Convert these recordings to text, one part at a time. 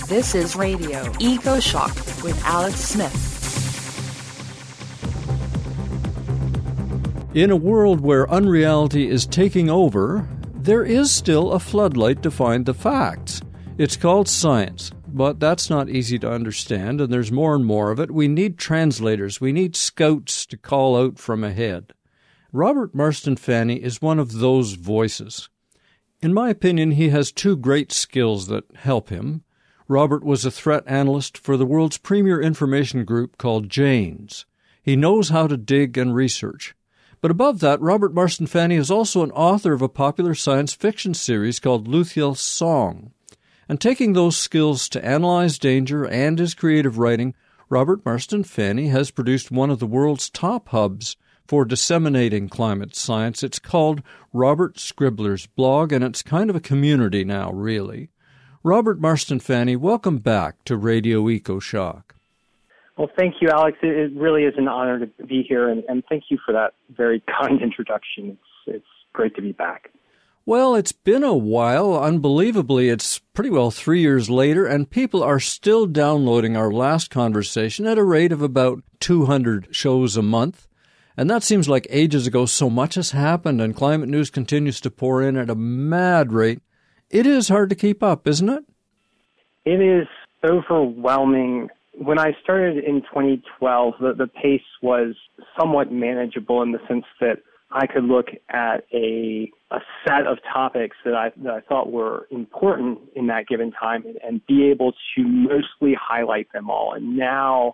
This is Radio Eco Shock with Alex Smith. In a world where unreality is taking over, there is still a floodlight to find the facts. It's called science, but that's not easy to understand, and there's more and more of it. We need translators. We need scouts to call out from ahead. Robert Marston Fanny is one of those voices. In my opinion, he has two great skills that help him. Robert was a threat analyst for the world's premier information group called Janes. He knows how to dig and research. But above that, Robert Marston Fanny is also an author of a popular science fiction series called Luthiel's Song. And taking those skills to analyze danger and his creative writing, Robert Marston Fanny has produced one of the world's top hubs for disseminating climate science. It's called Robert Scribbler's Blog, and it's kind of a community now, really. Robert Marston Fanny, welcome back to Radio Eco Shock. Well, thank you, Alex. It really is an honor to be here, and thank you for that very kind introduction. It's great to be back. Well, it's been a while. Unbelievably, it's pretty well 3 years later, and people are still downloading our last conversation at a rate of about 200 shows a month. And that seems like ages ago. So much has happened, and climate news continues to pour in at a mad rate. It is hard to keep up, isn't it? It is overwhelming. When I started in 2012, the pace was somewhat manageable in the sense that I could look at a set of topics that I thought were important in that given time and be able to mostly highlight them all. And now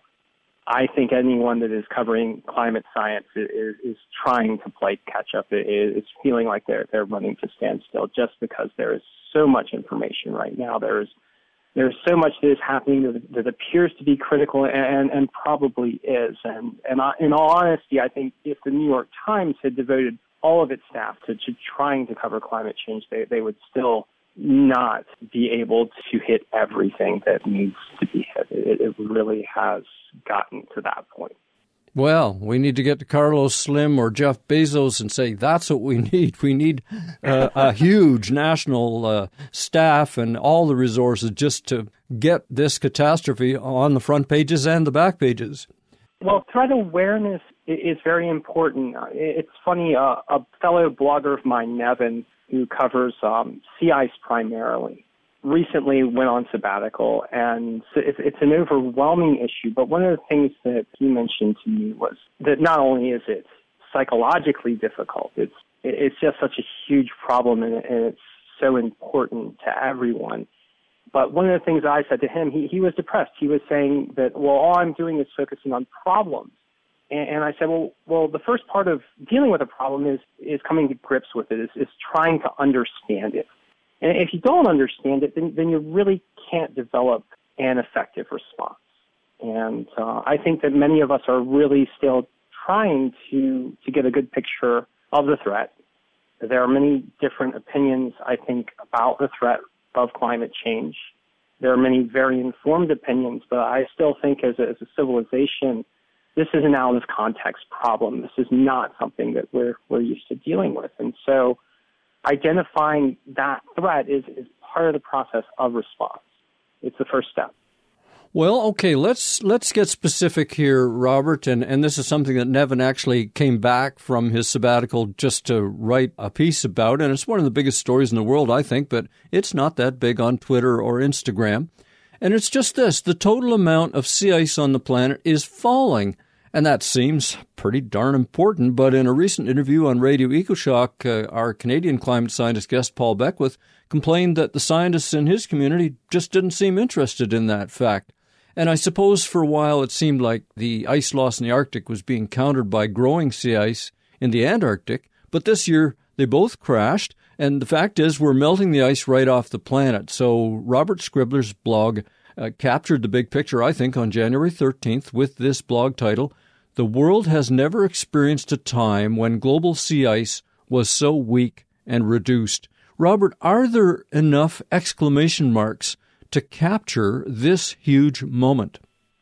I think anyone that is covering climate science is trying to play catch up. It's feeling like they're running to standstill just because there is so much information right now. There's so much that is happening that appears to be critical and probably is. And in all honesty, I think if the New York Times had devoted all of its staff to trying to cover climate change, they would still not be able to hit everything that needs to be hit. It really has gotten to that point. Well, we need to get to Carlos Slim or Jeff Bezos and say, that's what we need. We need a huge national staff and all the resources just to get this catastrophe on the front pages and the back pages. Well, threat awareness is very important. It's funny, a fellow blogger of mine, Nevin, who covers sea ice primarily, recently went on sabbatical, and it's an overwhelming issue. But one of the things that he mentioned to me was that not only is it psychologically difficult, it's just such a huge problem, and it's so important to everyone. But one of the things I said to him, he was depressed. He was saying that, well, all I'm doing is focusing on problems. And I said, well, the first part of dealing with a problem is coming to grips with it, is trying to understand it. And if you don't understand it, then you really can't develop an effective response. And I think that many of us are really still trying to get a good picture of the threat. There are many different opinions, I think, about the threat of climate change. There are many very informed opinions, but I still think as a civilization, this is an out-of-context problem. This is not something that we're used to dealing with. And so identifying that threat is part of the process of response. It's the first step. Well, okay, let's get specific here, Robert, and this is something that Nevin actually came back from his sabbatical just to write a piece about, and it's one of the biggest stories in the world, I think, but it's not that big on Twitter or Instagram. And it's just this: the total amount of sea ice on the planet is falling. And that seems pretty darn important, but in a recent interview on Radio EcoShock, our Canadian climate scientist guest Paul Beckwith complained that the scientists in his community just didn't seem interested in that fact. And I suppose for a while it seemed like the ice loss in the Arctic was being countered by growing sea ice in the Antarctic, but this year they both crashed, and the fact is we're melting the ice right off the planet. So Robert Scribbler's blog captured the big picture, I think, on January 13th with this blog title, "The world has never experienced a time when global sea ice was so weak and reduced." Robert, are there enough exclamation marks to capture this huge moment?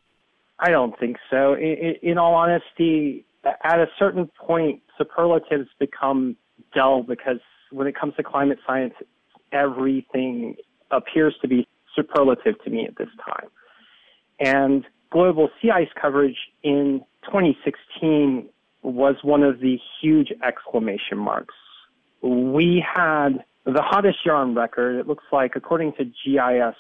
I don't think so. In all honesty, at a certain point, superlatives become dull because when it comes to climate science, everything appears to be superlative to me at this time. And global sea ice coverage in 2016 was one of the huge exclamation marks. We had the hottest year on record. It looks like, according to GISS,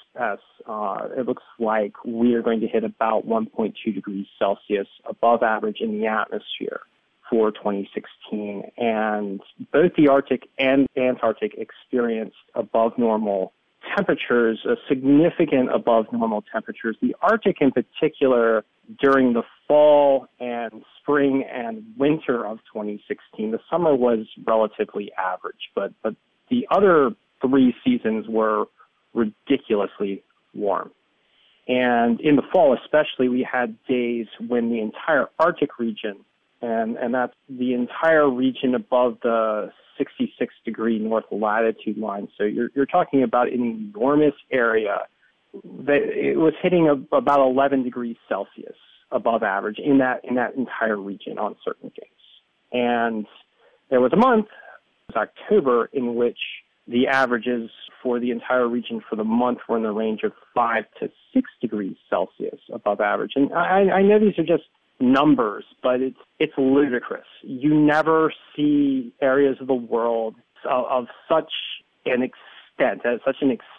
it looks like we are going to hit about 1.2 degrees Celsius above average in the atmosphere for 2016. And both the Arctic and Antarctic experienced above normal temperatures, significant above normal temperatures. The Arctic in particular, during the fall and spring and winter of 2016, the summer was relatively average, but the other three seasons were ridiculously warm. And in the fall especially, we had days when the entire Arctic region, and that's the entire region above the 66-degree north latitude line. So you're talking about an enormous area that it was hitting about 11 degrees Celsius above average in that entire region on certain days. And there was a month, it was October, in which the averages for the entire region for the month were in the range of 5 to 6 degrees Celsius above average. And I know these are just numbers, but it's ludicrous. You never see areas of the world of such an extent, such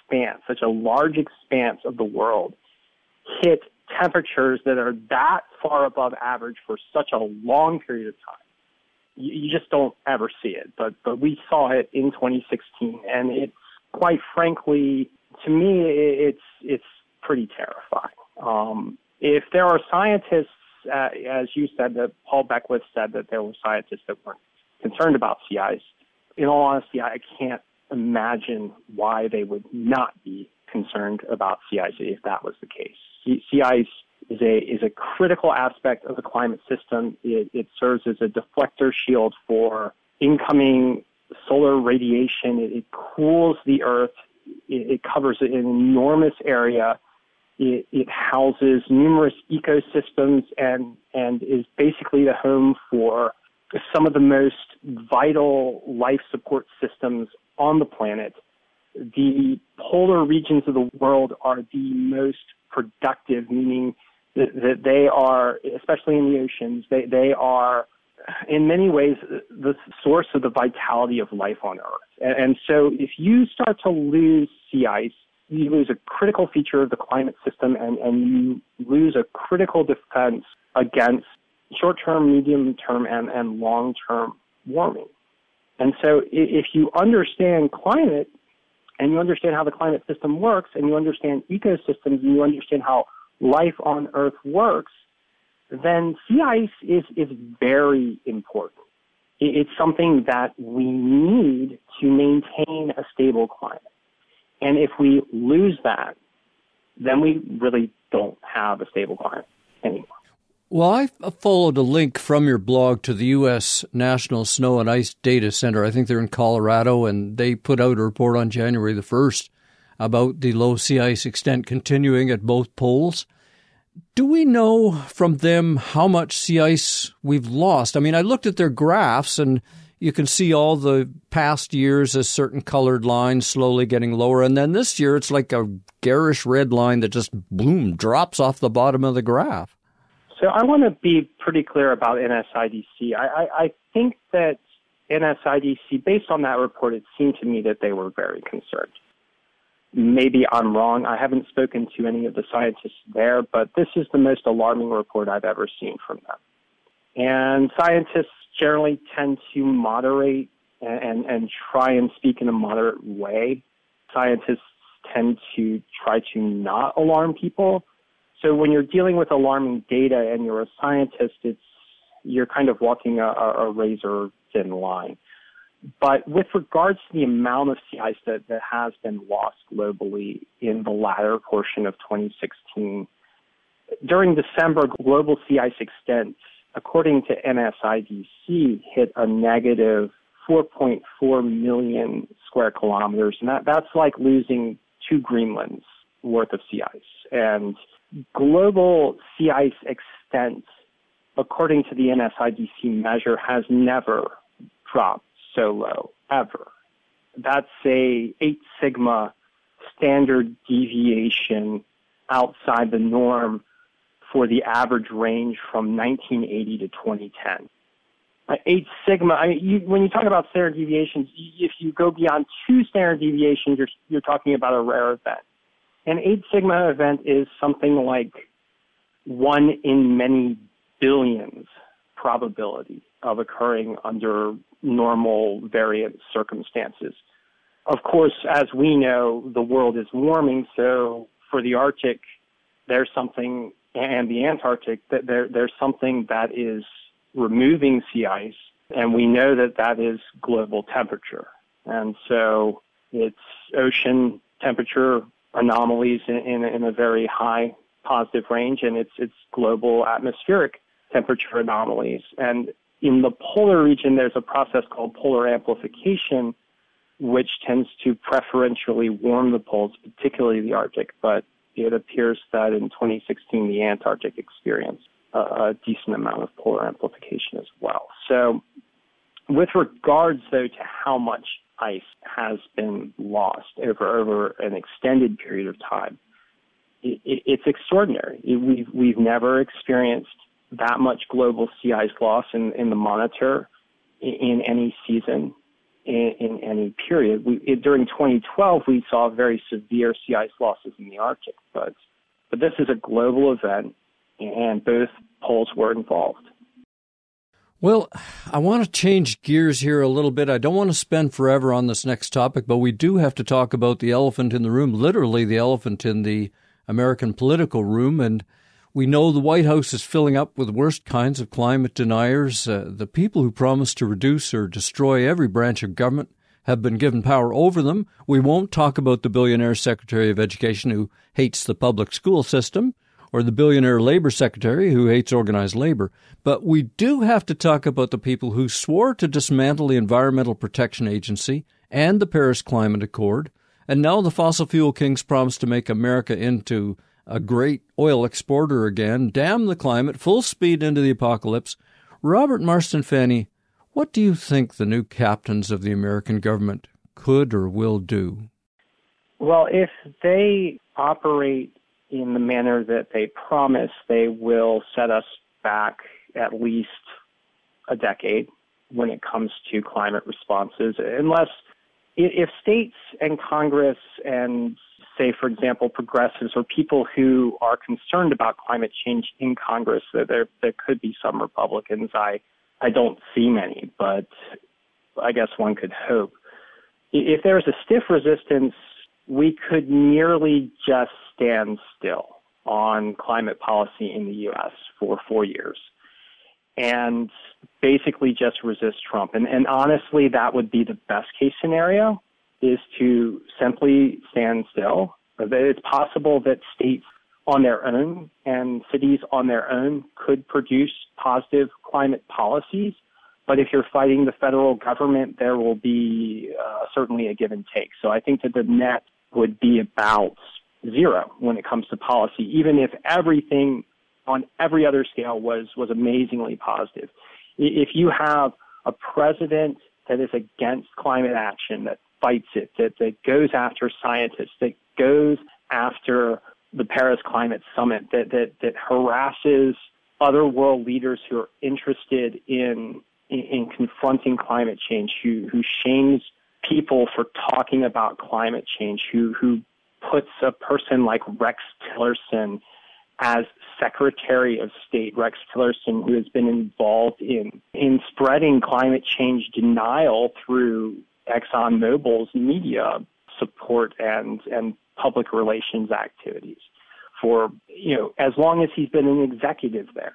a large expanse of the world hit temperatures that are that far above average for such a long period of time. You just don't ever see it, but we saw it in 2016, and it's quite frankly, to me, it's pretty terrifying. If there are scientists, as you said, that Paul Beckwith said that there were scientists that weren't concerned about sea ice, in all honesty, I can't imagine why they would not be concerned about sea ice if that was the case. Sea ice is a critical aspect of the climate system. It serves as a deflector shield for incoming solar radiation. It cools the Earth. It covers an enormous area. It houses numerous ecosystems and is basically the home for some of the most vital life support systems on the planet. The polar regions of the world are the most productive, meaning that they are, especially in the oceans, they are in many ways the source of the vitality of life on Earth. And so if you start to lose sea ice, you lose a critical feature of the climate system, and you lose a critical defense against short-term, medium-term, and long-term warming. And so if you understand climate, and you understand how the climate system works, and you understand ecosystems, and you understand how life on Earth works, then sea ice is very important. It's something that we need to maintain a stable climate. And if we lose that, then we really don't have a stable climate anymore. Well, I followed a link from your blog to the U.S. National Snow and Ice Data Center. I think they're in Colorado, and they put out a report on January the 1st about the low sea ice extent continuing at both poles. Do we know from them how much sea ice we've lost? I mean, I looked at their graphs, and you can see all the past years as certain colored lines slowly getting lower. And then this year, it's like a garish red line that just, boom, drops off the bottom of the graph. So I want to be pretty clear about NSIDC. I think that NSIDC, based on that report, it seemed to me that they were very concerned. Maybe I'm wrong. I haven't spoken to any of the scientists there, but this is the most alarming report I've ever seen from them. And scientists generally tend to moderate and try and speak in a moderate way. Scientists tend to try to not alarm people. So when you're dealing with alarming data and you're a scientist, you're kind of walking a razor-thin line. But with regards to the amount of sea ice that has been lost globally in the latter portion of 2016, during December, global sea ice extent, according to NSIDC, hit a negative 4.4 million square kilometers, and that's like losing 2 Greenlands worth of sea ice. And global sea ice extent, according to the NSIDC measure, has never dropped so low, ever. That's a 8 sigma standard deviation outside the norm for the average range from 1980 to 2010. 8 sigma, when you talk about standard deviations, if you go beyond 2 standard deviations, you're talking about a rare event. An 8 sigma event is something like 1 in many billions probability of occurring under normal variant circumstances. Of course, as we know, the world is warming, so for the Arctic, there's something, and the Antarctic, there's something that is removing sea ice, and we know that is global temperature. And so it's ocean temperature anomalies in a very high positive range, and it's global atmospheric temperature anomalies. And in the polar region, there's a process called polar amplification, which tends to preferentially warm the poles, particularly the Arctic, but it appears that in 2016, the Antarctic experienced a decent amount of polar amplification as well. So with regards, though, to how much ice has been lost over an extended period of time, it's extraordinary. We've never experienced that much global sea ice loss in the monitor in any season, in any period. During 2012, we saw very severe sea ice losses in the Arctic, but this is a global event, and both poles were involved. Well, I want to change gears here a little bit. I don't want to spend forever on this next topic, but we do have to talk about the elephant in the room, literally the elephant in the American political room. And we know the White House is filling up with worst kinds of climate deniers. The people who promise to reduce or destroy every branch of government have been given power over them. We won't talk about the billionaire Secretary of Education who hates the public school system, or the billionaire labor secretary who hates organized labor. But we do have to talk about the people who swore to dismantle the Environmental Protection Agency and the Paris Climate Accord, and now the fossil fuel kings promise to make America into a great oil exporter again, damn the climate, full speed into the apocalypse. Robert Marston Fanny, what do you think the new captains of the American government could or will do? Well, if they operate in the manner that they promise, they will set us back at least a decade when it comes to climate responses, unless if states and Congress and, say, for example, progressives or people who are concerned about climate change in Congress, there could be some Republicans. I don't see many, but I guess one could hope. If there's a stiff resistance, we could merely just stand still on climate policy in the U.S. for 4 years and basically just resist Trump. And honestly, that would be the best case scenario, is to simply stand still. It's possible that states on their own and cities on their own could produce positive climate policies. But if you're fighting the federal government, there will be certainly a give and take. So I think that the net would be about zero when it comes to policy, even if everything on every other scale was amazingly positive. If you have a president that is against climate action, that fights it, that goes after scientists, that goes after the Paris Climate Summit, that harasses other world leaders who are interested in confronting climate change, who shames people for talking about climate change, who puts a person like Rex Tillerson as Secretary of State, Rex Tillerson, who has been involved in spreading climate change denial through ExxonMobil's media support and public relations activities for, as long as he's been an executive there.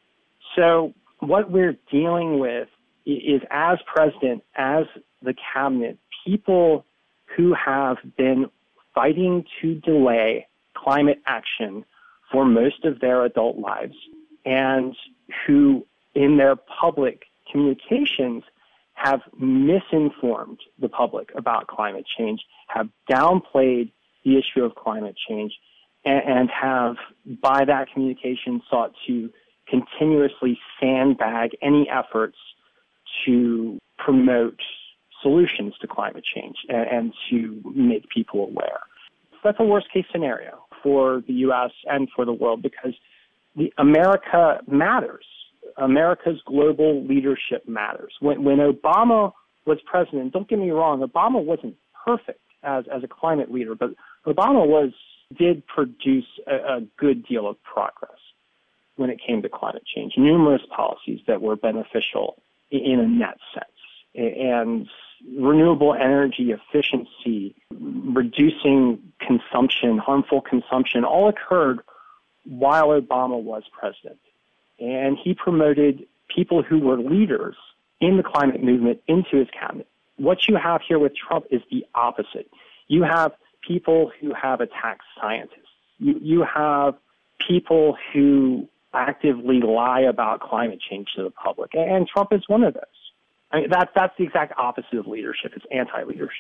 So what we're dealing with is, as president, as the cabinet, people who have been fighting to delay climate action for most of their adult lives, and who in their public communications have misinformed the public about climate change, have downplayed the issue of climate change, and have, by that communication, sought to continuously sandbag any efforts to promote solutions to climate change and to make people aware. a worst case scenario for the U.S. and for the world, because America matters. America's global leadership matters. When Obama was president, don't get me wrong, Obama wasn't perfect as a climate leader, but Obama did produce a good deal of progress when it came to climate change. Numerous policies that were beneficial in a net sense. And renewable energy efficiency, reducing consumption, harmful consumption, all occurred while Obama was president. And he promoted people who were leaders in the climate movement into his cabinet. What you have here with Trump is the opposite. You have people who have attacked scientists. You have people who actively lie about climate change to the public, and Trump is one of those. I mean, that's the exact opposite of leadership. It's anti-leadership.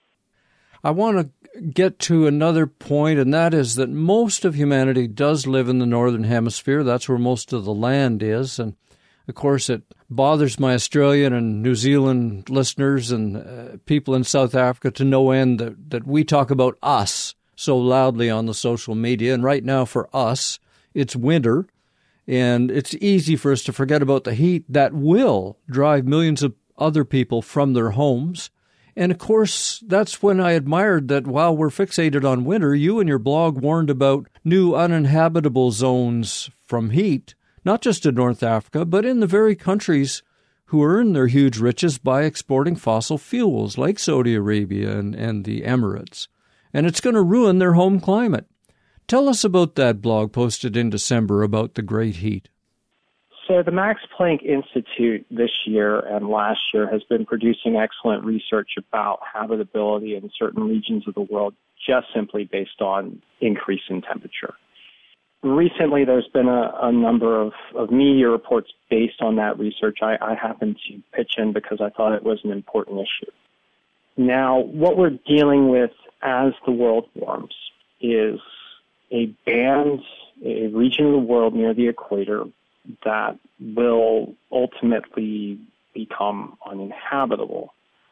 I want to get to another point, and that is that most of humanity does live in the Northern Hemisphere. That's where most of the land is. And, of course, it bothers my Australian and New Zealand listeners and people in South Africa to no end that we talk about us so loudly on the social media. And right now, for us, it's winter. And it's easy for us to forget about the heat that will drive millions of other people from their homes. And, of course, that's when I admired that while we're fixated on winter, you and your blog warned about new uninhabitable zones from heat, not just in North Africa, but in the very countries who earn their huge riches by exporting fossil fuels, like Saudi Arabia and the Emirates. And it's going to ruin their home climate. Tell us about that blog posted in December about the great heat. So the Max Planck Institute this year and last year has been producing excellent research about habitability in certain regions of the world just simply based on increase in temperature. Recently, there's been a number of media reports based on that research. I happened to pitch in because I thought it was an important issue. Now, what we're dealing with as the world warms is a region of the world near the equator that will ultimately become uninhabitable.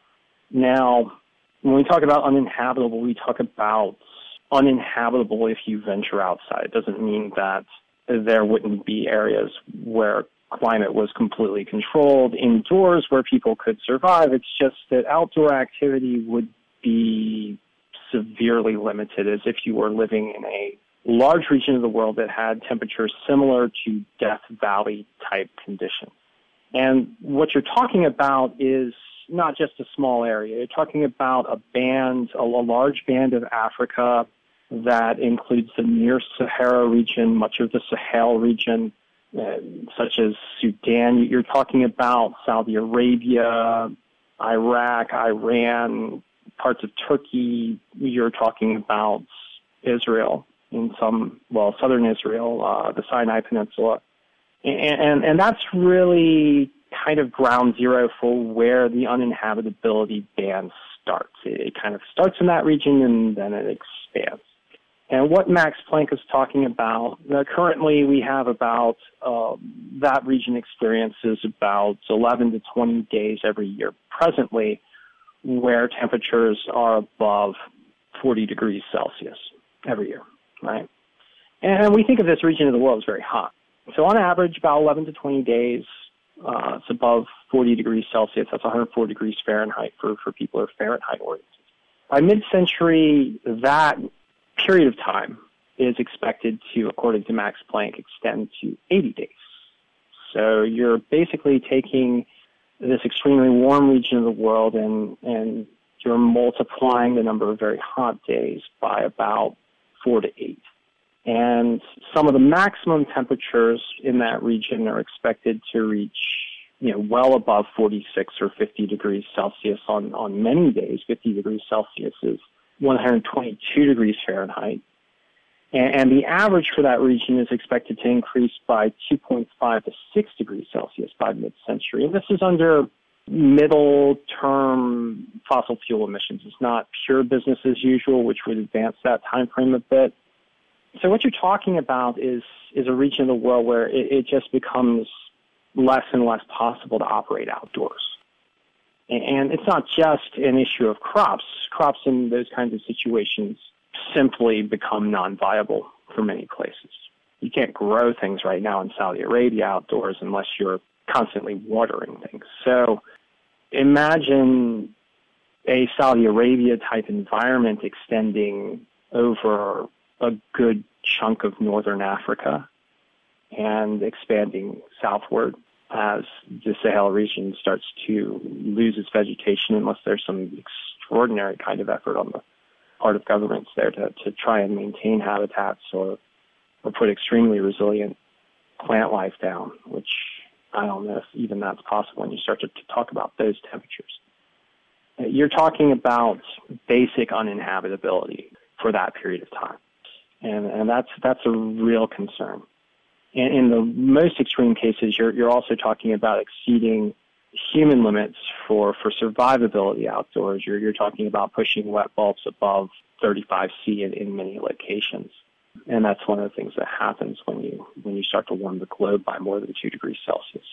Now, when we talk about uninhabitable, we talk about uninhabitable if you venture outside. It doesn't mean that there wouldn't be areas where climate was completely controlled indoors where people could survive. It's just that outdoor activity would be severely limited as if you were living in a large region of the world that had temperatures similar to Death Valley type conditions. And what you're talking about is not just a small area. You're talking about a large band of Africa that includes the near Sahara region, much of the Sahel region, such as Sudan. You're talking about Saudi Arabia, Iraq, Iran, parts of Turkey. You're talking about Israel. Southern Israel, the Sinai Peninsula. And that's really kind of ground zero for where the uninhabitability band starts. It kind of starts in that region and then it expands. And what Max Planck is talking about, currently we have about, that region experiences about 11 to 20 days every year presently where temperatures are above 40 degrees Celsius every year. Right? And we think of this region of the world as very hot. So on average, about 11 to 20 days, it's above 40 degrees Celsius. That's 104 degrees Fahrenheit for people who are Fahrenheit oriented. By mid-century, that period of time is expected to, according to Max Planck, extend to 80 days. So you're basically taking this extremely warm region of the world and you're multiplying the number of very hot days by about 4 to 8. And some of the maximum temperatures in that region are expected to reach, well above 46 or 50 degrees Celsius on many days. 50 degrees Celsius is 122 degrees Fahrenheit. And the average for that region is expected to increase by 2.5 to 6 degrees Celsius by mid-century. And this is under middle-term fossil fuel emissions. It's not pure business as usual, which would advance that time frame a bit. So what you're talking about is a region of the world where it just becomes less and less possible to operate outdoors. And it's not just an issue of crops. Crops in those kinds of situations simply become non-viable for many places. You can't grow things right now in Saudi Arabia outdoors unless you're constantly watering things. So imagine a Saudi Arabia type environment extending over a good chunk of northern Africa and expanding southward as the Sahel region starts to lose its vegetation, unless there's some extraordinary kind of effort on the part of governments there to try and maintain habitats or put extremely resilient plant life down, which I don't know if even that's possible when you start to talk about those temperatures. You're talking about basic uninhabitability for that period of time. And that's a real concern. In the most extreme cases, you're also talking about exceeding human limits for survivability outdoors. You're talking about pushing wet bulbs above 35 C in many locations. And that's one of the things that happens when you start to warm the globe by more than 2 degrees Celsius.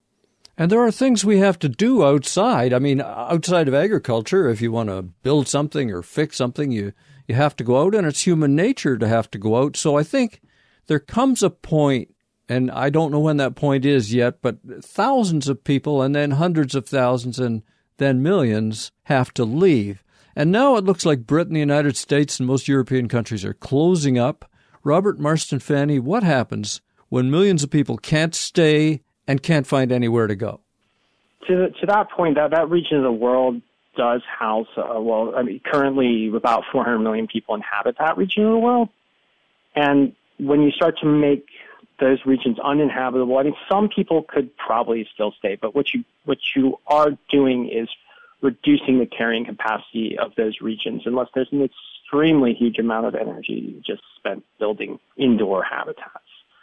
And there are things we have to do outside. I mean, outside of agriculture, if you want to build something or fix something, you have to go out, and it's human nature to have to go out. So I think there comes a point, and I don't know when that point is yet, but thousands of people and then hundreds of thousands and then millions have to leave. And now it looks like Britain, the United States, and most European countries are closing up. Robert Marston Fanny, what happens when millions of people can't stay and can't find anywhere to go? To that point, that region of the world does house, currently about 400 million people inhabit that region of the world. And when you start to make those regions uninhabitable, I mean, some people could probably still stay, but what you are doing is reducing the carrying capacity of those regions unless there's an extremely huge amount of energy just spent building indoor habitats.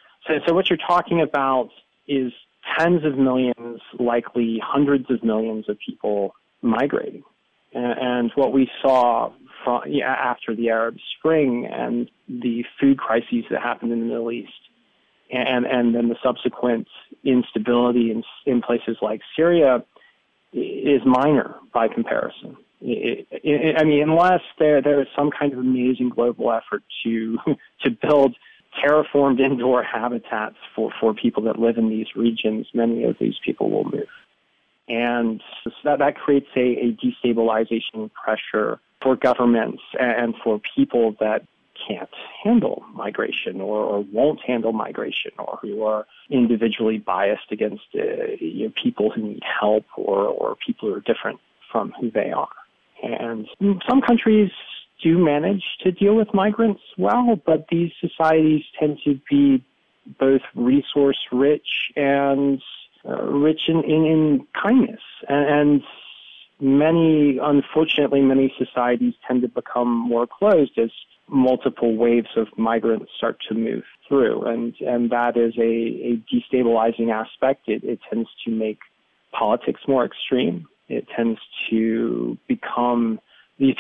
So what you're talking about is tens of millions, likely hundreds of millions of people migrating. And what we saw after the Arab Spring and the food crises that happened in the Middle East, and then the subsequent instability in places like Syria, is minor by comparison. Unless there is some kind of amazing global effort to build terraformed indoor habitats for people that live in these regions, many of these people will move. And that creates a destabilization pressure for governments and for people that can't handle migration or won't handle migration, or who are individually biased against people who need help or people who are different from who they are. And some countries do manage to deal with migrants well, but these societies tend to be both resource rich and rich in kindness. And unfortunately, many societies tend to become more closed as multiple waves of migrants start to move through. And that is a destabilizing aspect. It tends to make politics more extreme. It tends to become, these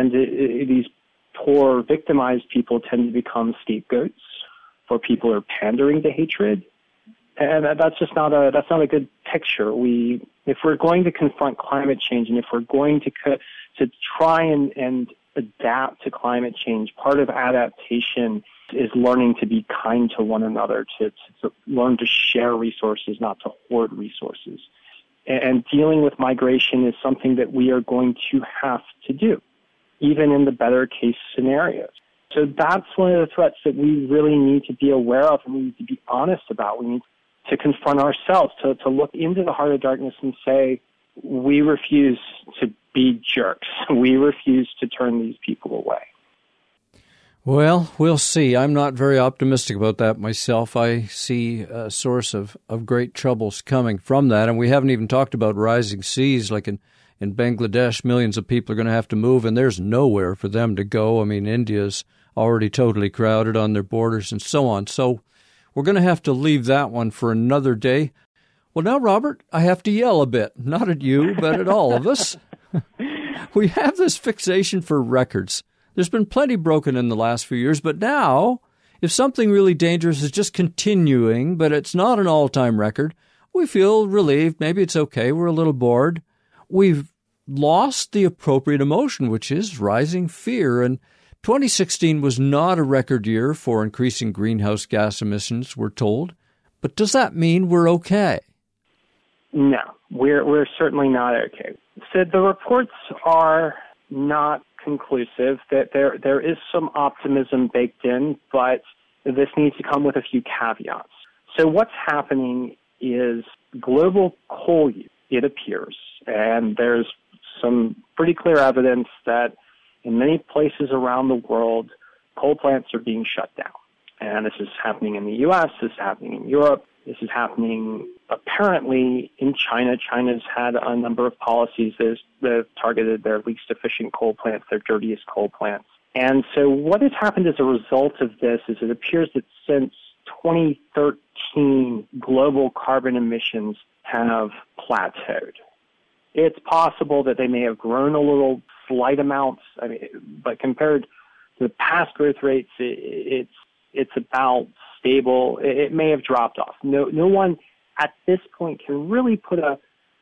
poor victimized people tend to become scapegoats for people who are pandering to hatred. And that's not a good picture. If we're going to confront climate change, and if we're going to try and adapt to climate change, part of adaptation is learning to be kind to one another, to learn to share resources, not to hoard resources. And dealing with migration is something that we are going to have to do, even in the better case scenarios. So that's one of the threats that we really need to be aware of, and we need to be honest about. We need to confront ourselves, to look into the heart of darkness and say, we refuse to be jerks. We refuse to turn these people away. Well, we'll see. I'm not very optimistic about that myself. I see a source of great troubles coming from that, and we haven't even talked about rising seas. Like in Bangladesh, millions of people are going to have to move, and there's nowhere for them to go. I mean, India's already totally crowded on their borders and so on. So we're going to have to leave that one for another day. Well, now, Robert, I have to yell a bit, not at you, but at all of us. We have this fixation for records. There's been plenty broken in the last few years, but now, if something really dangerous is just continuing, but it's not an all-time record, we feel relieved. Maybe it's okay. We're a little bored. We've lost the appropriate emotion, which is rising fear, and 2016 was not a record year for increasing greenhouse gas emissions, we're told. But does that mean we're okay? No, we're certainly not okay. So the reports are not conclusive, that there is some optimism baked in, but this needs to come with a few caveats. So what's happening is global coal use, it appears, and there's some pretty clear evidence that in many places around the world, coal plants are being shut down. And this is happening in the U.S., this is happening in Europe, this is happening apparently in China. China's had a number of policies that have targeted their least efficient coal plants, their dirtiest coal plants. And so what has happened as a result of this is it appears that since 2013, global carbon emissions have plateaued. It's possible that they may have grown a little, slight amounts, but compared to the past growth rates, it's about stable. It may have dropped off. No one at this point can really put a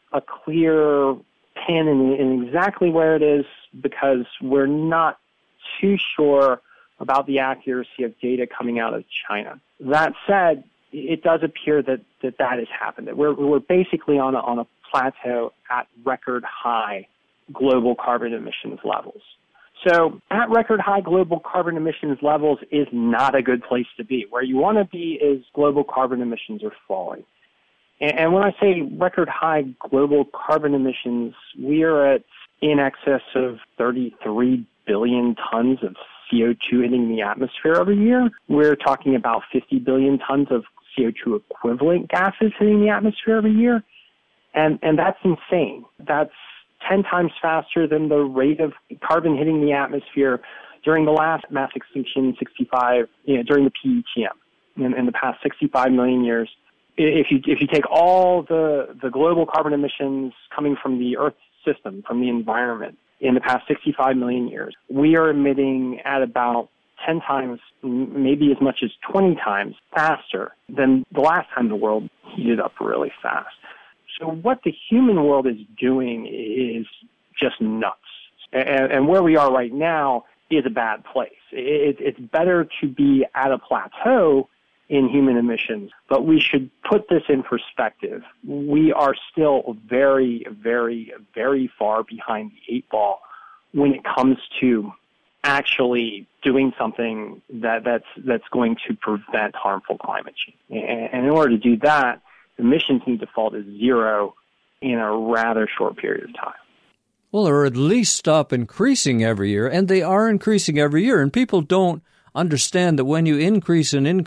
clear pin in exactly where it is because we're not too sure about the accuracy of data coming out of China. That said, it does appear that has happened. That we're basically on a plateau at record high global carbon emissions levels. So at record high global carbon emissions levels is not a good place to be. Where you want to be is global carbon emissions are falling. And when I say record high global carbon emissions, we are at in excess of 33 billion tons of CO2 hitting the atmosphere every year. We're talking about 50 billion tons of CO2 equivalent gases hitting the atmosphere every year. And that's insane. That's 10 times faster than the rate of carbon hitting the atmosphere during the last mass extinction, during the PETM, in the past 65 million years. If you take all the global carbon emissions coming from the Earth system, from the environment, in the past 65 million years, we are emitting at about 10 times, maybe as much as 20 times faster than the last time the world heated up really fast. So what the human world is doing is just nuts. And where we are right now is a bad place. It's better to be at a plateau in human emissions, but we should put this in perspective. We are still very, very, very far behind the eight ball when it comes to actually doing something that's going to prevent harmful climate change. And in order to do that, emissions need to fall to zero in a rather short period of time. Well, or at least stop increasing every year, and they are increasing every year. And people don't understand that when you increase,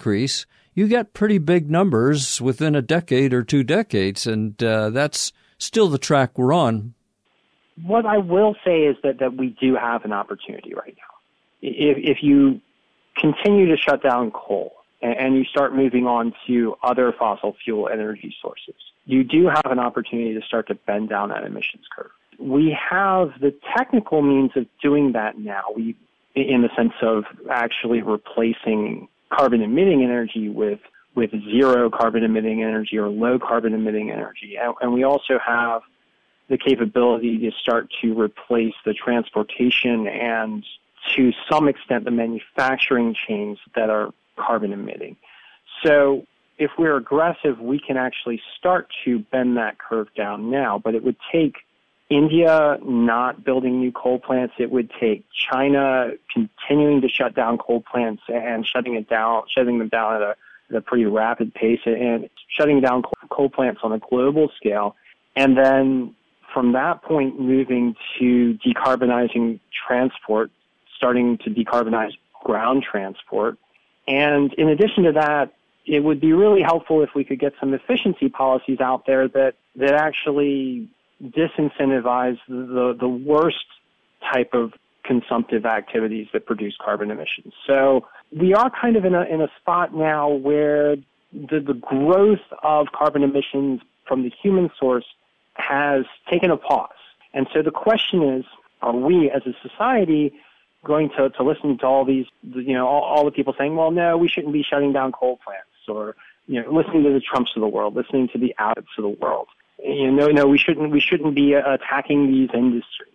you get pretty big numbers within a decade or 2 decades, and that's still the track we're on. What I will say is that we do have an opportunity right now. If you continue to shut down coal, and you start moving on to other fossil fuel energy sources, you do have an opportunity to start to bend down that emissions curve. We have the technical means of doing that now, in the sense of actually replacing carbon-emitting energy with zero carbon-emitting energy or low carbon-emitting energy. And we also have the capability to start to replace the transportation and, to some extent, the manufacturing chains that are carbon emitting. So if we're aggressive, we can actually start to bend that curve down now, but it would take India not building new coal plants. It would take China continuing to shut down coal plants and shutting them down at a pretty rapid pace, and shutting down coal plants on a global scale. And then from that point, moving to decarbonizing transport, starting to decarbonize ground transport. And in addition to that, it would be really helpful if we could get some efficiency policies out there that actually disincentivize the worst type of consumptive activities that produce carbon emissions. So we are kind of in a spot now where the growth of carbon emissions from the human source has taken a pause. And so the question is, are we as a society going to listen to all these, all the people saying, well, no, we shouldn't be shutting down coal plants, or, listening to the Trumps of the world, listening to the Abbotts of the world. No, we shouldn't be attacking these industries.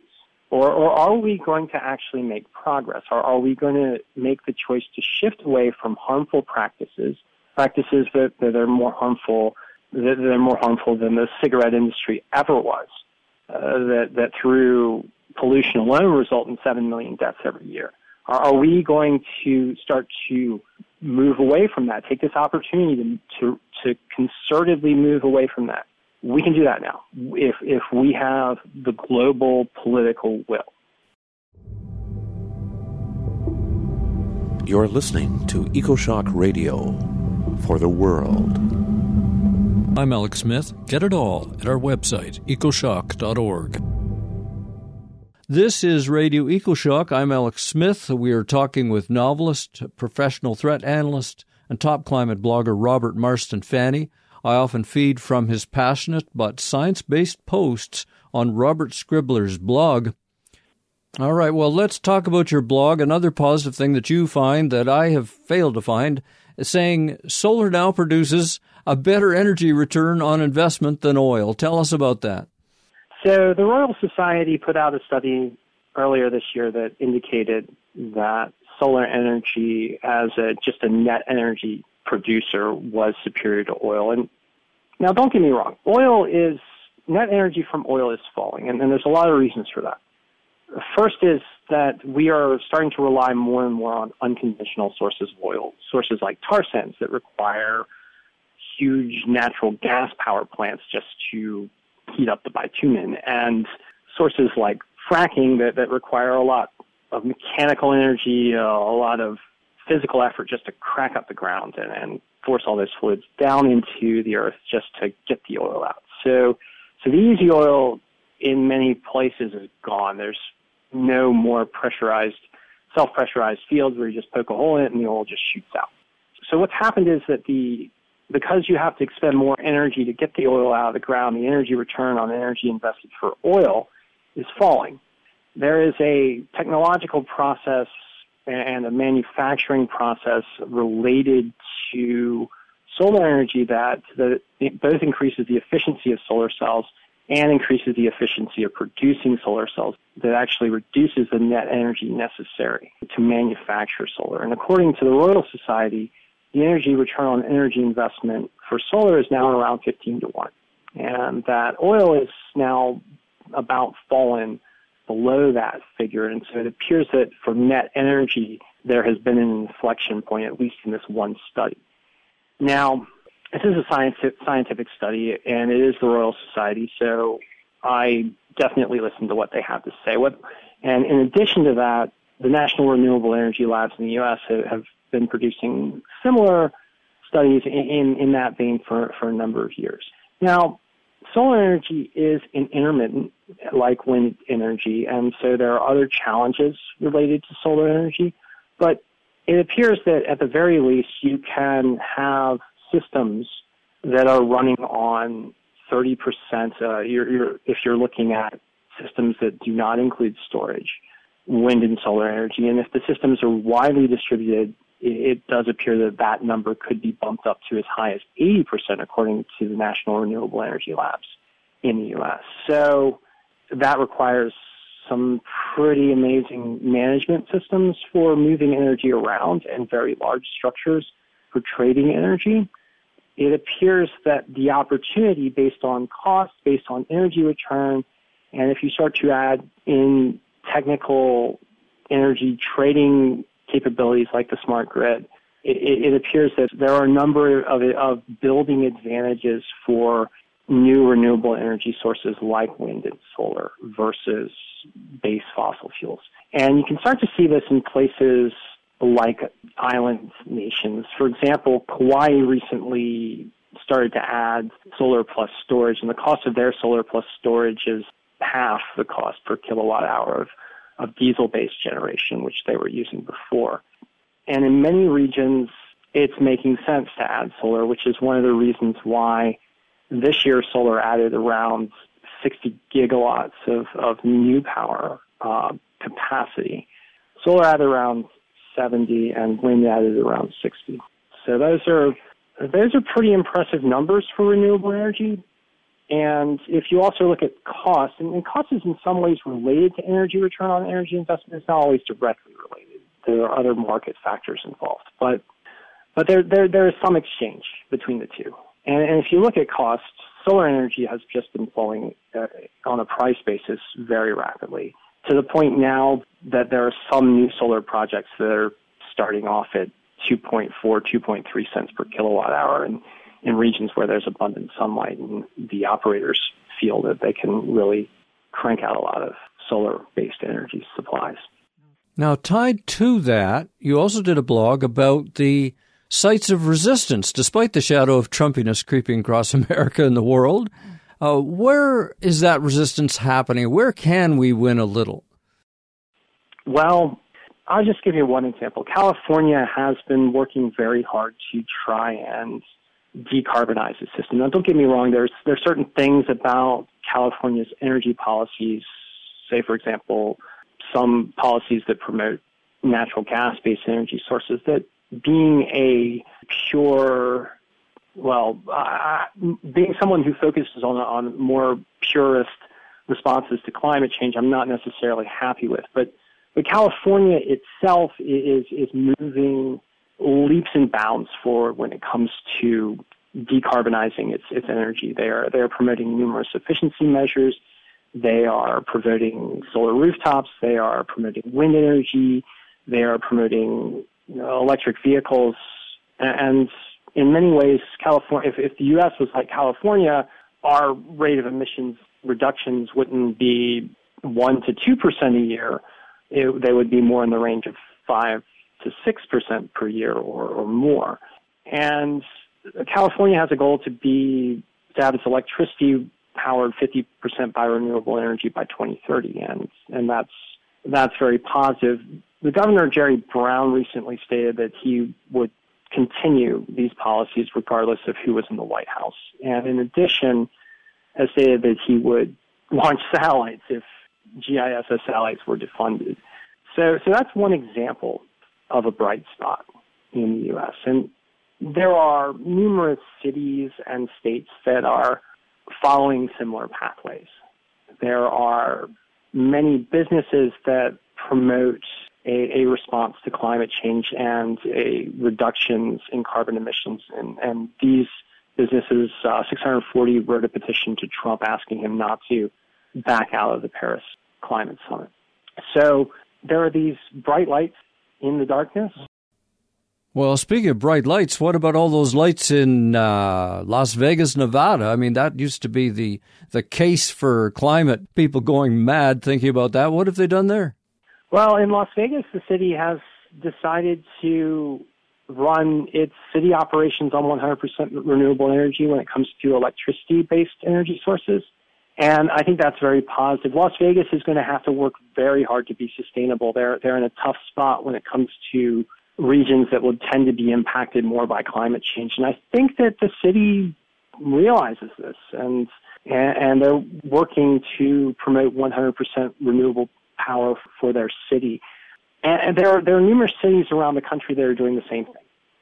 Or are we going to actually make progress? Or are we going to make the choice to shift away from harmful practices that are more harmful than the cigarette industry ever was, that through pollution alone result in 7 million deaths every year? Are we going to start to move away from that, take this opportunity to concertedly move away from that? We can do that now if we have the global political will. You're listening to EcoShock Radio for the world. I'm Alex Smith. Get it all at our website, ecoshock.org. This is Radio EcoShock. I'm Alex Smith. We are talking with novelist, professional threat analyst, and top climate blogger Robert Marston Fanny. I often feed from his passionate but science-based posts on Robert Scribbler's blog. All right, well, let's talk about your blog. Another positive thing that you find that I have failed to find is saying solar now produces a better energy return on investment than oil. Tell us about that. So the Royal Society put out a study earlier this year that indicated that solar energy as just a net energy producer was superior to oil. And now, don't get me wrong, net energy from oil is falling, and there's a lot of reasons for that. First is that we are starting to rely more and more on unconventional sources of oil, sources like tar sands that require huge natural gas power plants just to heat up the bitumen, and sources like fracking that require a lot of mechanical energy, a lot of physical effort just to crack up the ground and force all those fluids down into the earth just to get the oil out. So the easy oil in many places is gone. There's no more self-pressurized fields where you just poke a hole in it and the oil just shoots out. So what's happened is that because you have to expend more energy to get the oil out of the ground, the energy return on energy invested for oil is falling. There is a technological process and a manufacturing process related to solar energy that both increases the efficiency of solar cells and increases the efficiency of producing solar cells, that actually reduces the net energy necessary to manufacture solar. And according to the Royal Society, the energy return on energy investment for solar is now around 15 to 1. And that oil is now about fallen below that figure. And so it appears that for net energy, there has been an inflection point, at least in this one study. Now, this is a scientific study, and it is the Royal Society, so I definitely listen to what they have to say. And in addition to that, the National Renewable Energy Labs in the U.S. have been producing similar studies in that vein for a number of years. Now, solar energy is intermittent, like wind energy, and so there are other challenges related to solar energy, but it appears that at the very least you can have systems that are running on 30%. If you're looking at systems that do not include storage, wind and solar energy, and if the systems are widely distributed, it does appear that number could be bumped up to as high as 80%, according to the National Renewable Energy Labs in the U.S. So that requires some pretty amazing management systems for moving energy around and very large structures for trading energy. It appears that the opportunity based on cost, based on energy return, and if you start to add in technical energy trading capabilities like the smart grid, it appears that there are a number of building advantages for new renewable energy sources like wind and solar versus base fossil fuels. And you can start to see this in places like island nations. For example, Kauai recently started to add solar plus storage, and the cost of their solar plus storage is half the cost per kilowatt hour of diesel-based generation, which they were using before. And in many regions, it's making sense to add solar, which is one of the reasons why this year solar added around 60 gigawatts of new power capacity. Solar added around 70, and wind added around 60. So those are pretty impressive numbers for renewable energy. And if you also look at cost, and cost is in some ways related to energy return on energy investment, it's not always directly related. There are other market factors involved, but there is some exchange between the two. And if you look at costs, solar energy has just been falling on a price basis very rapidly, to the point now that there are some new solar projects that are starting off at 2.4, 2.3 cents per kilowatt hour in regions where there's abundant sunlight, and the operators feel that they can really crank out a lot of solar-based energy supplies. Now, tied to that, you also did a blog about the sites of resistance, despite the shadow of Trumpiness creeping across America and the world. Where is that resistance happening? Where can we win a little? Well, I'll just give you one example. California has been working very hard to try and decarbonize the system. Now, don't get me wrong, there's certain things about California's energy policies, say, for example, some policies that promote natural gas-based energy sources, that being a pure, being someone who focuses on more purist responses to climate change, I'm not necessarily happy with. But California itself is moving leaps and bounds forward when it comes to decarbonizing its energy. They are promoting numerous efficiency measures. They are promoting solar rooftops. They are promoting wind energy. They are promoting electric vehicles. And in many ways, California, if the U.S. was like California, our rate of emissions reductions wouldn't be 1% to 2% a year. They would be more in the range of 5 to 6% per year or more. And California has a goal to have its electricity powered 50% by renewable energy by 2030, and that's very positive. The governor, Jerry Brown, recently stated that he would continue these policies regardless of who was in the White House, and in addition, has stated that he would launch satellites if GISS satellites were defunded. So that's one example of a bright spot in the U.S., and there are numerous cities and states that are following similar pathways. There are many businesses that promote a response to climate change and a reductions in carbon emissions. And these businesses, 640 wrote a petition to Trump asking him not to back out of the Paris Climate Summit. So there are these bright lights in the darkness. Well, speaking of bright lights, what about all those lights in Las Vegas, Nevada? I mean, that used to be the case for climate people going mad thinking about that. What have they done there? Well, in Las Vegas, the city has decided to run its city operations on 100% renewable energy when it comes to electricity-based energy sources. And I think that's very positive. Las Vegas is going to have to work very hard to be sustainable. They're in a tough spot when it comes to regions that will tend to be impacted more by climate change. And I think that the city realizes this, and they're working to promote 100% renewable power for their city. And there are numerous cities around the country that are doing the same thing.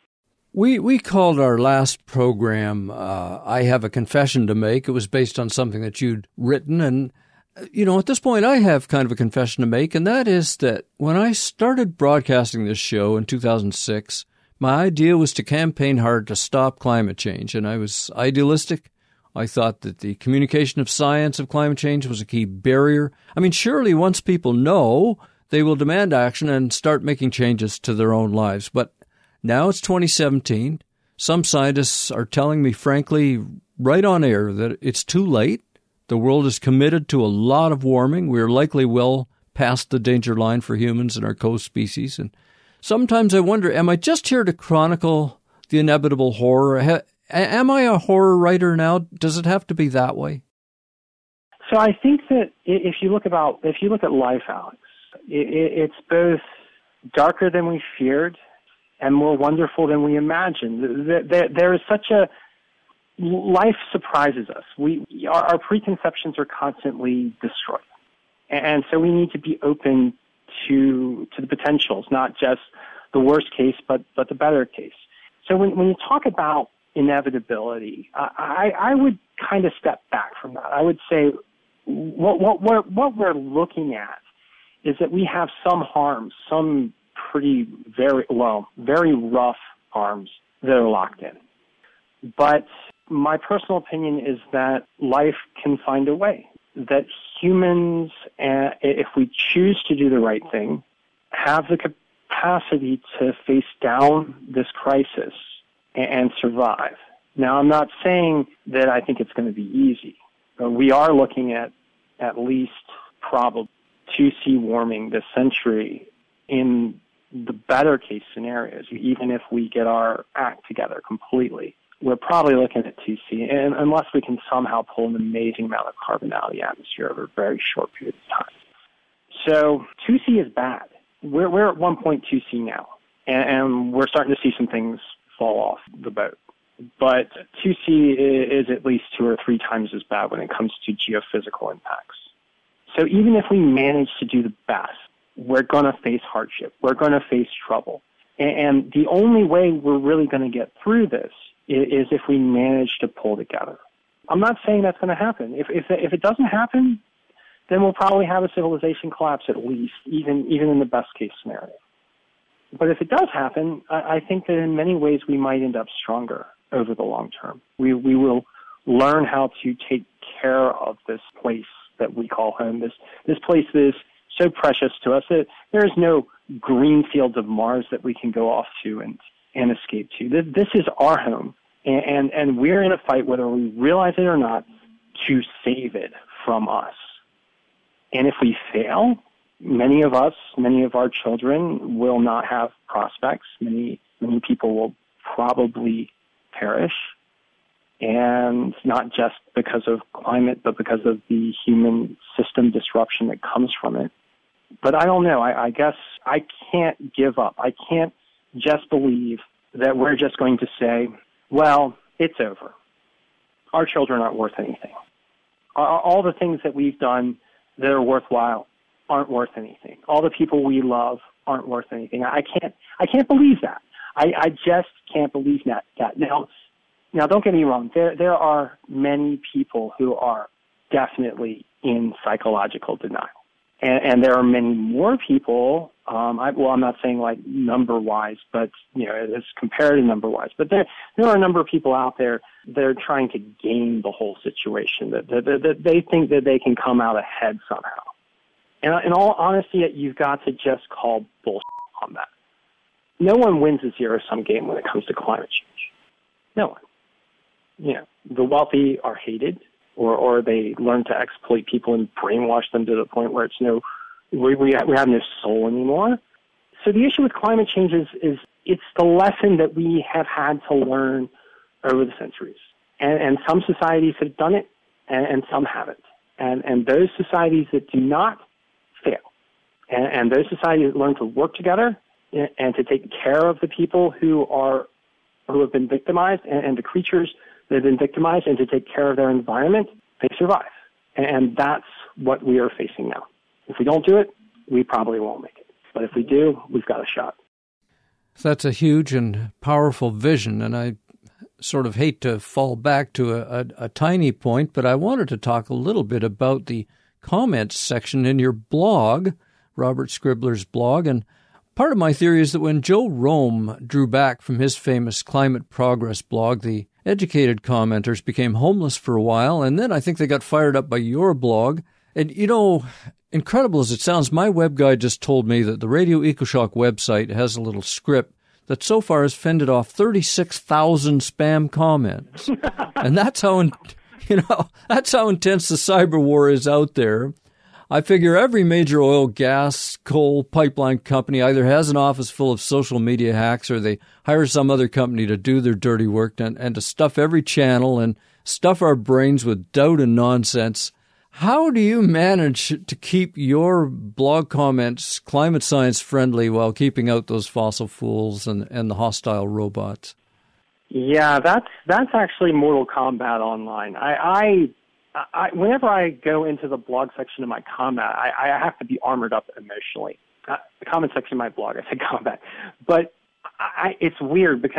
We called our last program, I Have a Confession to Make. It was based on something that you'd written. And, at this point, I have kind of a confession to make, and that is that when I started broadcasting this show in 2006, my idea was to campaign hard to stop climate change. And I was idealistic. I thought that the communication of science of climate change was a key barrier. I mean, surely once people know, they will demand action and start making changes to their own lives. But now it's 2017. Some scientists are telling me, frankly, right on air, that it's too late. The world is committed to a lot of warming. We're likely well past the danger line for humans and our co-species. And sometimes I wonder, am I just here to chronicle the inevitable horror? Am I a horror writer now? Does it have to be that way? So I think that if you look at life, Alex, it's both darker than we feared and more wonderful than we imagined. There is such a life surprises us. Our preconceptions are constantly destroyed, and so we need to be open to the potentials, not just the worst case, but the better case. So when you talk about inevitability, I would kind of step back from that. I would say what we're looking at is that we have some harms, some very rough harms that are locked in. But my personal opinion is that life can find a way, that humans, if we choose to do the right thing, have the capacity to face down this crisis and survive. Now, I'm not saying that I think it's going to be easy. We are looking at least probably 2C warming this century in the better case scenarios, even if we get our act together completely. We're probably looking at 2C, and unless we can somehow pull an amazing amount of carbon out of the atmosphere over a very short period of time. So 2C is bad. We're at 1.2C now, and we're starting to see some things fall off the boat. But 2C is at least 2 or 3 times as bad when it comes to geophysical impacts. So even if we manage to do the best, we're going to face hardship. We're going to face trouble. And the only way we're really going to get through this is if we manage to pull together. I'm not saying that's going to happen. If it doesn't happen, then we'll probably have a civilization collapse at least, even in the best case scenario. But if it does happen, I think that in many ways we might end up stronger over the long term. We will learn how to take care of this place that we call home, this place that is so precious to us that there is no green fields of Mars that we can go off to and escape to. This is our home, and we're in a fight, whether we realize it or not, to save it from us. And if we fail, many of our children will not have prospects. Many people will probably perish, and not just because of climate, but because of the human system disruption that comes from it. But I don't know. I guess I can't give up. I can't just believe that we're just going to say, well, it's over. Our children aren't worth anything. All the things that we've done that are worthwhile aren't worth anything. All the people we love aren't worth anything. I can't believe that. I just can't believe that. Now, don't get me wrong. There are many people who are definitely in psychological denial. And there are many more people, I'm not saying like number-wise, but, it's comparative number-wise. But there are a number of people out there that are trying to game the whole situation, that they think that they can come out ahead somehow. And in all honesty, you've got to just call bullshit on that. No one wins a zero-sum game when it comes to climate change. No one. The wealthy are hated, or they learn to exploit people and brainwash them to the point where we have no soul anymore. So the issue with climate change is it's the lesson that we have had to learn over the centuries. And some societies have done it, and some haven't. And those societies that do not fail, and those societies that learn to work together and to take care of the people who have been victimized and the creatures that have been victimized, and to take care of their environment, they survive. And that's what we are facing now. If we don't do it, we probably won't make it. But if we do, we've got a shot. That's a huge and powerful vision, and I sort of hate to fall back to a tiny point, but I wanted to talk a little bit about the comments section in your blog, Robert Scribbler's blog. And part of my theory is that when Joe Rohn drew back from his famous Climate Progress blog, the educated commenters became homeless for a while, and then I think they got fired up by your blog. And, incredible as it sounds, my web guy just told me that the Radio EcoShock website has a little script that so far has fended off 36,000 spam comments. And that's how intense the cyber war is out there. I figure every major oil, gas, coal, pipeline company either has an office full of social media hacks, or they hire some other company to do their dirty work and to stuff every channel and stuff our brains with doubt and nonsense. How do you manage to keep your blog comments climate science friendly while keeping out those fossil fools and the hostile robots? Yeah, that's actually Mortal Kombat Online. I whenever I go into the blog section of my combat, I have to be armored up emotionally. The comment section of my blog, I said combat. But it's weird because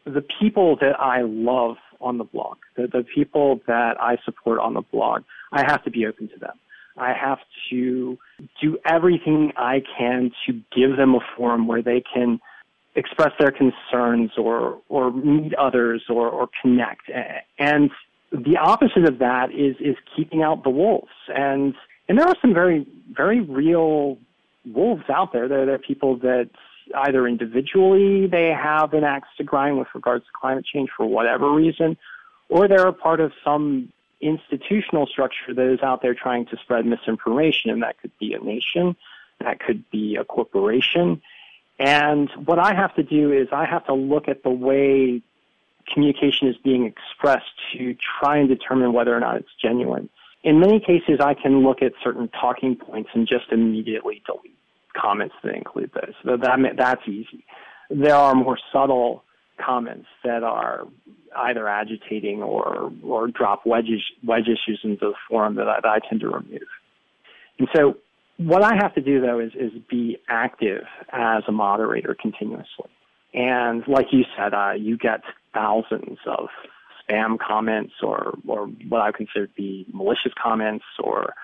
the people that I love on the blog, the people that I support on the blog, I have to be open to them. I have to do everything I can to give them a forum where they can express their concerns or meet others or connect. And the opposite of that is keeping out the wolves. And there are some very, very real wolves out there. There are people that either individually they have an axe to grind with regards to climate change for whatever reason, or they're a part of some institutional structure that is out there trying to spread misinformation, and that could be a nation, that could be a corporation. And what I have to do is I have to look at the way communication is being expressed to try and determine whether or not it's genuine. In many cases, I can look at certain talking points and just immediately delete comments that include those. So that's easy. There are more subtle comments that are either agitating or drop wedge issues into the forum that I tend to remove. And so what I have to do, though, is be active as a moderator continuously. And like you said, you get thousands of spam comments or what I consider to be malicious comments or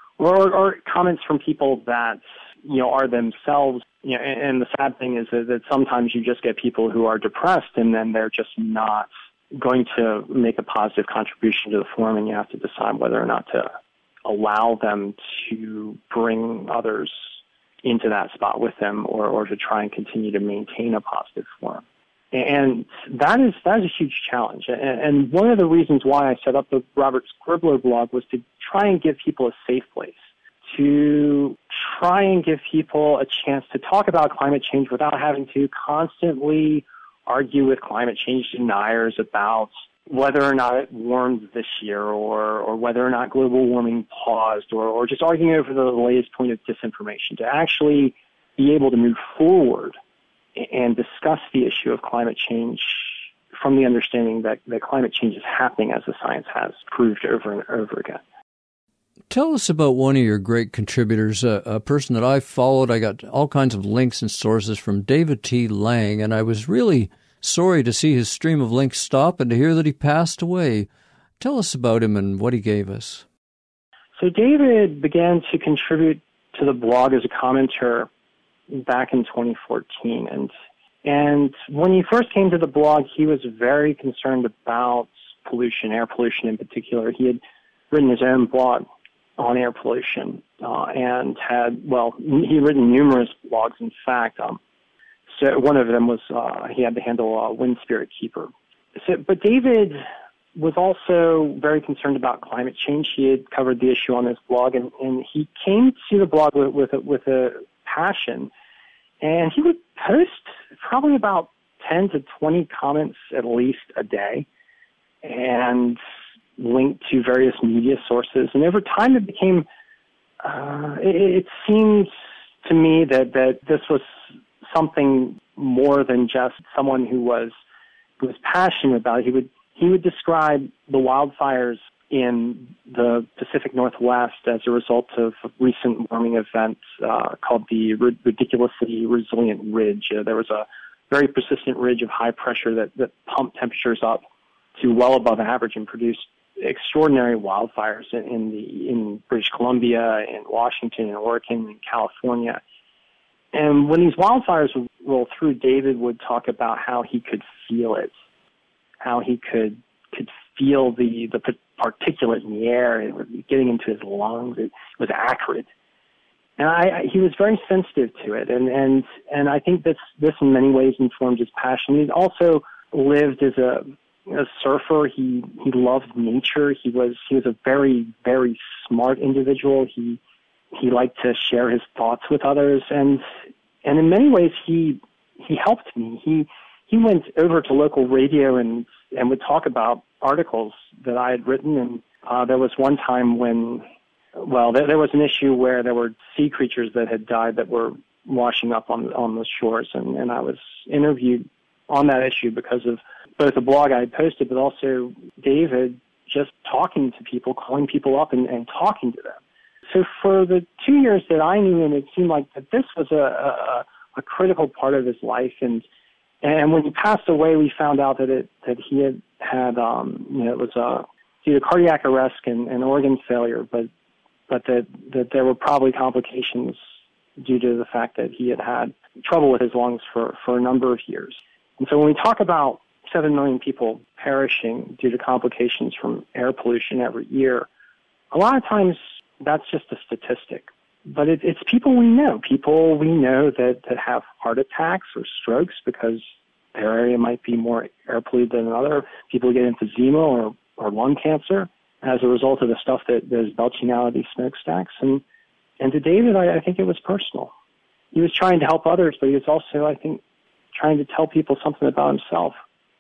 comments from people that, are themselves, and the sad thing is that sometimes you just get people who are depressed and then they're just not going to make a positive contribution to the forum, and you have to decide whether or not to allow them to bring others into that spot with them or to try and continue to maintain a positive forum. And that is a huge challenge. And one of the reasons why I set up the Robert Scribbler blog was to try and give people a safe place, to try and give people a chance to talk about climate change without having to constantly argue with climate change deniers about whether or not it warmed this year or whether or not global warming paused or just arguing over the latest point of disinformation, to actually be able to move forward and discuss the issue of climate change from the understanding that climate change is happening as the science has proved over and over again. Tell us about one of your great contributors, a person that I followed. I got all kinds of links and sources from David T. Lang, and I was really sorry to see his stream of links stop and to hear that he passed away. Tell us about him and what he gave us. So David began to contribute to the blog as a commenter back in 2014. And when he first came to the blog, he was very concerned about pollution, air pollution in particular. He had written his own blog on air pollution and he'd written numerous blogs, in fact. So one of them was he had the handle Wind Spirit Keeper. But David was also very concerned about climate change. He had covered the issue on his blog, and he came to the blog with a passion. And he would post probably about 10 to 20 comments at least a day and link to various media sources. And over time it became, it seemed to me that this was something more than just someone who was passionate about it. He would describe the wildfires in the Pacific Northwest as a result of a recent warming event called the Ridiculously Resilient Ridge. There was a very persistent ridge of high pressure that pumped temperatures up to well above average and produced extraordinary wildfires in British Columbia, in Washington, in Oregon, in California. And when these wildfires would roll through, David would talk about how he could feel it, how he could feel the particulate in the air. It was getting into his lungs. It was acrid. And he was very sensitive to it. And I think this in many ways informed his passion. He also lived as a surfer. He loved nature. He was a very, very smart individual. He liked to share his thoughts with others. And in many ways he helped me. He went over to local radio and would talk about articles that I had written. And there was one time when, there was an issue where there were sea creatures that had died that were washing up on the shores. And I was interviewed on that issue because of both the blog I had posted, but also David just talking to people, calling people up and talking to them. So for the 2 years that I knew him, it seemed like that this was a critical part of his life. And And when he passed away, we found out that he had it was due to cardiac arrest and organ failure, but that there were probably complications due to the fact that he had trouble with his lungs for a number of years. And so when we talk about 7 million people perishing due to complications from air pollution every year, a lot of times that's just a statistic. But it's people we know that have heart attacks or strokes because their area might be more air polluted than another. People get emphysema or lung cancer as a result of the stuff that is belching out of these smokestacks. And to David, I think it was personal. He was trying to help others, but he was also, I think, trying to tell people something about himself.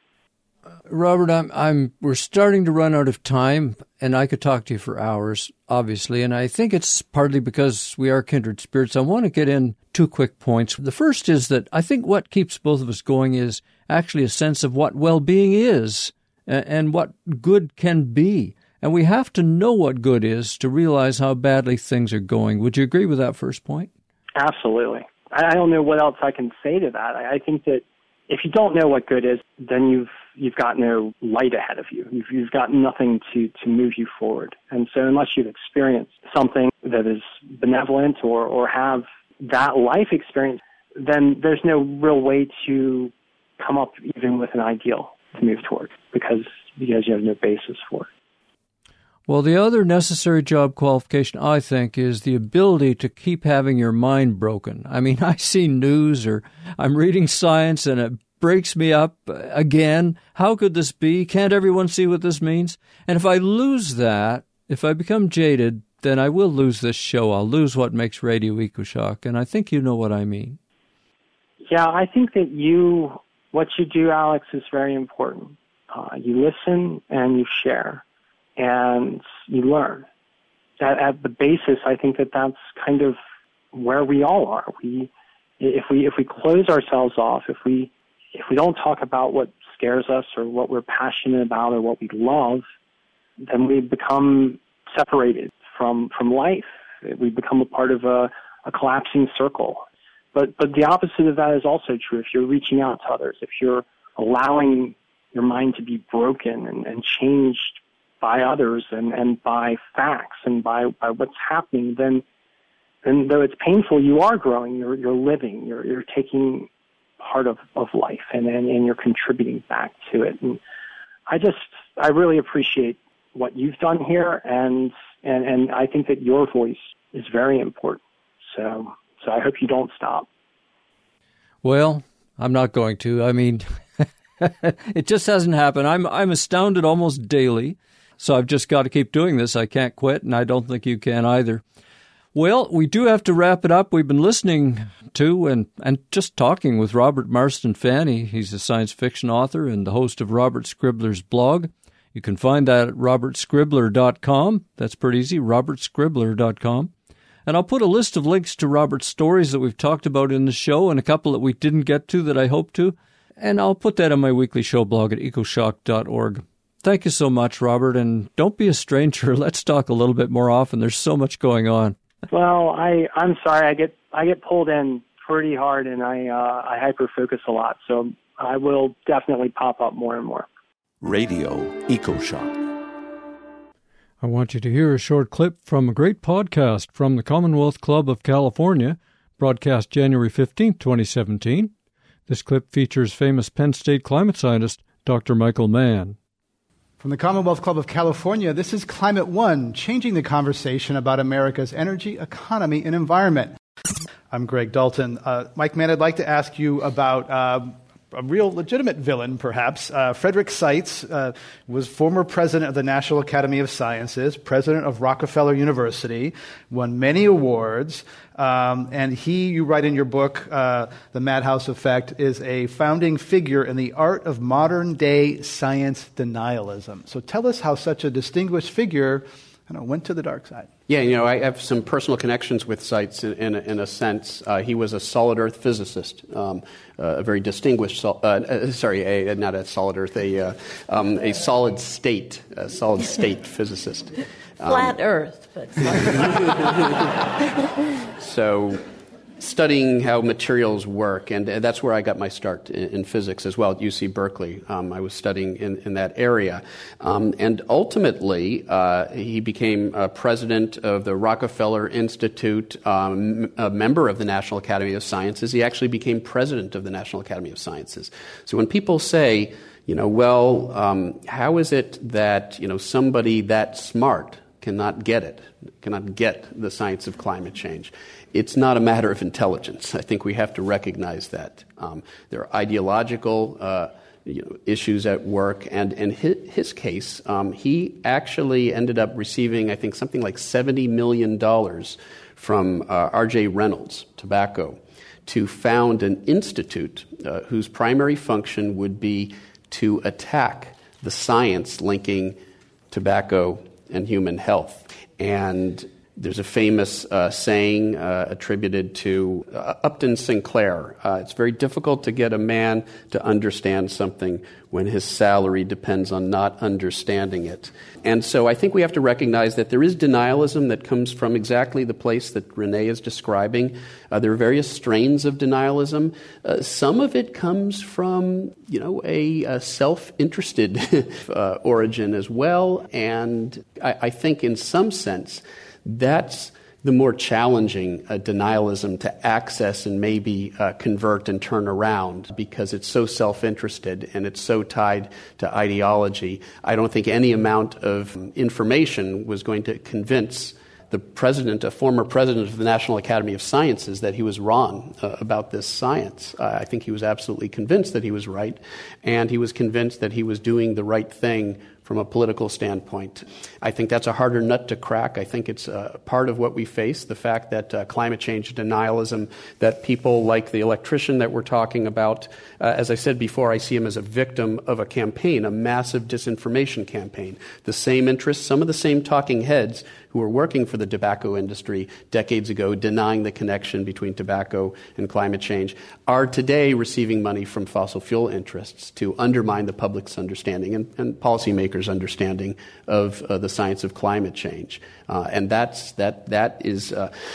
Robert, we're starting to run out of time, and I could talk to you for hours, obviously, and I think it's partly because we are kindred spirits. I want to get in 2 quick points. The first is that I think what keeps both of us going is actually a sense of what well-being is and what good can be. And we have to know what good is to realize how badly things are going. Would you agree with that first point? Absolutely. I don't know what else I can say to that. I think that if you don't know what good is, then you've got no light ahead of you. You've got nothing to move you forward. And so unless you've experienced something that is benevolent or have that life experience, then there's no real way to come up even with an ideal to move toward because you have no basis for it. Well, the other necessary job qualification, I think, is the ability to keep having your mind broken. I mean, I see news or I'm reading science and it breaks me up again. How could this be? Can't everyone see what this means? And if I lose that, if I become jaded, then I will lose this show. I'll lose what makes Radio EcoShock, and I think you know what I mean. Yeah, I think that what you do, Alex, is very important. You listen and you share. And you learn. At the basis, I think that's kind of where we all are. If we close ourselves off, if we don't talk about what scares us or what we're passionate about or what we love, then we become separated from life. We become a part of a collapsing circle. But the opposite of that is also true. If you're reaching out to others, if you're allowing your mind to be broken and changed by others and by facts and by what's happening, then though it's painful, you are growing, you're living, you're taking part of life and you're contributing back to it. And I really appreciate what you've done here and I think that your voice is very important. So I hope you don't stop. Well, I'm not going to. I mean, it just hasn't happened. I'm astounded almost daily. So I've just got to keep doing this. I can't quit, and I don't think you can either. Well, we do have to wrap it up. We've been listening to and just talking with Robert Marston Fanny. He's a science fiction author and the host of Robert Scribbler's blog. You can find that at robertscribbler.com. That's pretty easy, robertscribbler.com. And I'll put a list of links to Robert's stories that we've talked about in the show and a couple that we didn't get to that I hope to. And I'll put that on my weekly show blog at ecoshock.org. Thank you so much, Robert, and don't be a stranger. Let's talk a little bit more often. There's so much going on. Well, I'm sorry. I get pulled in pretty hard, and I hyper-focus a lot, so I will definitely pop up more and more. Radio EcoShock. I want you to hear a short clip from a great podcast from the Commonwealth Club of California, broadcast January 15, 2017. This clip features famous Penn State climate scientist Dr. Michael Mann. From the Commonwealth Club of California, this is Climate One, changing the conversation about America's energy, economy, and environment. I'm Greg Dalton. Mike Mann, I'd like to ask you about a real legitimate villain, perhaps. Frederick Seitz was former president of the National Academy of Sciences, president of Rockefeller University, won many awards, and you write in your book, The Madhouse Effect, is a founding figure in the art of modern-day science denialism. So tell us how such a distinguished figure went to the dark side. Yeah, I have some personal connections with Seitz in a sense. He was a solid earth physicist, a very distinguished, not a solid earth, a solid state physicist. Flat earth, but So studying how materials work, and that's where I got my start in physics as well at UC Berkeley. I was studying in that area. And ultimately, he became president of the Rockefeller Institute, a member of the National Academy of Sciences. He actually became president of the National Academy of Sciences. So when people say, how is it that, somebody that smart cannot get the science of climate change? It's not a matter of intelligence. I think we have to recognize that. There are ideological issues at work, and in his case, he actually ended up receiving, I think, something like $70 million from R.J. Reynolds Tobacco to found an institute whose primary function would be to attack the science linking tobacco and human health. And there's a famous saying attributed to Upton Sinclair. It's very difficult to get a man to understand something when his salary depends on not understanding it. And so I think we have to recognize that there is denialism that comes from exactly the place that Renee is describing. There are various strains of denialism. Some of it comes from, a self-interested origin as well. And I think in some sense, that's the more challenging denialism to access and maybe convert and turn around, because it's so self-interested and it's so tied to ideology. I don't think any amount of information was going to convince a former president of the National Academy of Sciences, that he was wrong about this science. I think he was absolutely convinced that he was right, and he was convinced that he was doing the right thing from a political standpoint. I think that's a harder nut to crack. I think it's part of what we face, the fact that climate change denialism, that people like the electrician that we're talking about, as I said before, I see him as a victim of a campaign, a massive disinformation campaign. The same interests, some of the same talking heads who were working for the tobacco industry decades ago, denying the connection between tobacco and climate change, are today receiving money from fossil fuel interests to undermine the public's understanding and policymakers' understanding of the science of climate change. And that is...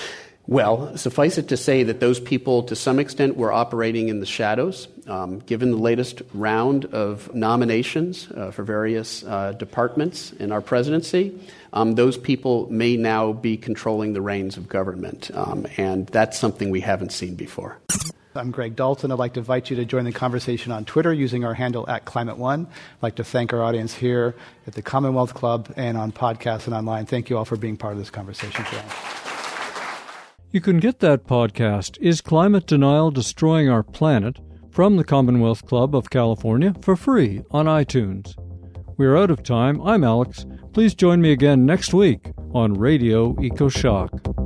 Well, suffice it to say that those people, to some extent, were operating in the shadows. Given the latest round of nominations for various departments in our presidency, those people may now be controlling the reins of government, and that's something we haven't seen before. I'm Greg Dalton. I'd like to invite you to join the conversation on Twitter using our handle @ClimateOne. I'd like to thank our audience here at the Commonwealth Club and on podcasts and online. Thank you all for being part of this conversation today. You can get that podcast, Is Climate Denial Destroying Our Planet?, from the Commonwealth Club of California for free on iTunes. We're out of time. I'm Alex. Please join me again next week on Radio EcoShock.